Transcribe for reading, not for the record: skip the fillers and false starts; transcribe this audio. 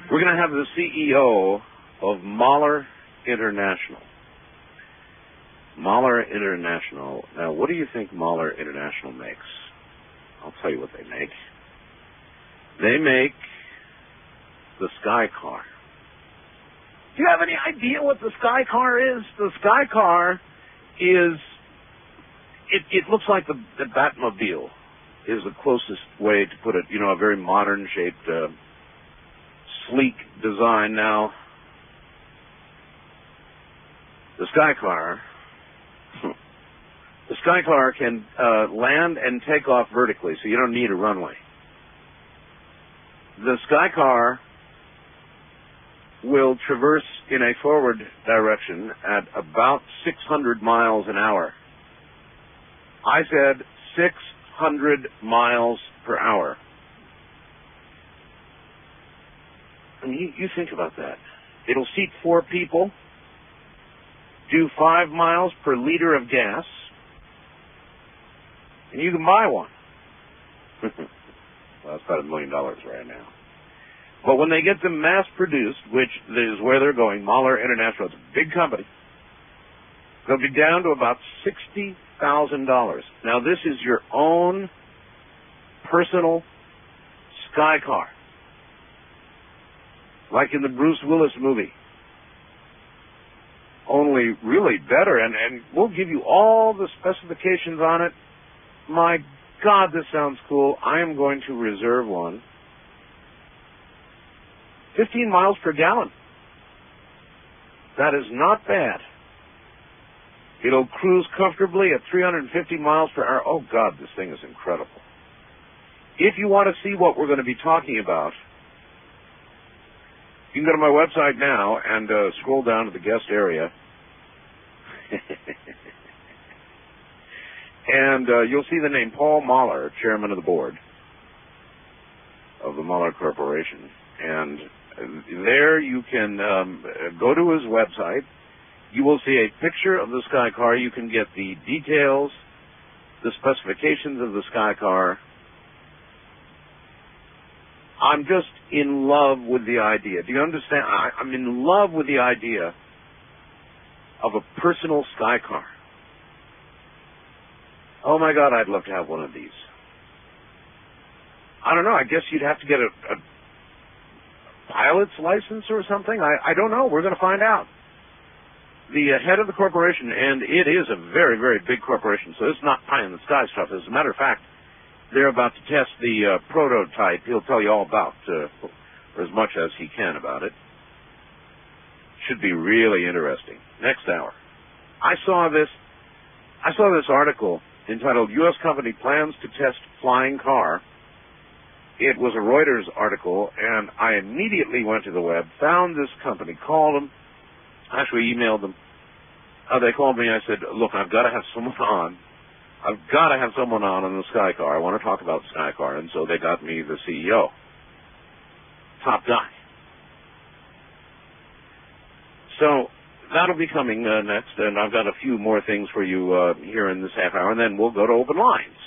We're going to have the CEO of Mahler International. Mahler International. Now, what do you think Mahler International makes? I'll tell you what they make. They make the Sky Car. Do you have any idea what the Sky Car is? The Sky Car is, it looks like the Batmobile is the closest way to put it. You know, a very modern shaped, sleek design. Now, the Sky Car can land and take off vertically, so you don't need a runway. The Sky Car will traverse in a forward direction at about 600 miles an hour. I said 600 miles per hour. I mean, you think about that. It'll seat 4 people, do 5 miles per liter of gas, and you can buy one. Well, that's about $1 million right now. But when they get them mass-produced, which is where they're going, Mahler International, it's a big company, they'll be down to about $60,000. Now, this is your own personal Sky Car, like in the Bruce Willis movie, only really better, and we'll give you all the specifications on it. My God, this sounds cool. I am going to reserve one. 15 miles per gallon. That is not bad. It'll cruise comfortably at 350 miles per hour. Oh, God, this thing is incredible. If you want to see what we're going to be talking about, you can go to my website now and scroll down to the guest area. And you'll see the name Paul Mahler, chairman of the board of the Mahler Corporation. And there you can go to his website. You will see a picture of the Sky Car. You can get the details, the specifications of the Sky Car. I'm just in love with the idea. Do you understand? I'm in love with the idea of a personal Sky Car. Oh, my God, I'd love to have one of these. I don't know. I guess you'd have to get a pilot's license or something. I don't know. We're going to find out. The head of the corporation, and it is a very, very big corporation, so it's not pie-in-the-sky stuff. As a matter of fact, they're about to test the prototype. He'll tell you all about, or as much as he can about it. Should be really interesting. Next hour. I saw this article entitled U.S. Company Plans to Test Flying Car. It was a Reuters article, and I immediately went to the web, found this company, called them, actually emailed them. They called me. I said, look, I've got to have someone on. I've got to have someone on the Sky Car. I want to talk about the Sky Car. And so they got me the CEO. Top guy. So that'll be coming next, and I've got a few more things for you here in this half hour, and then we'll go to open lines.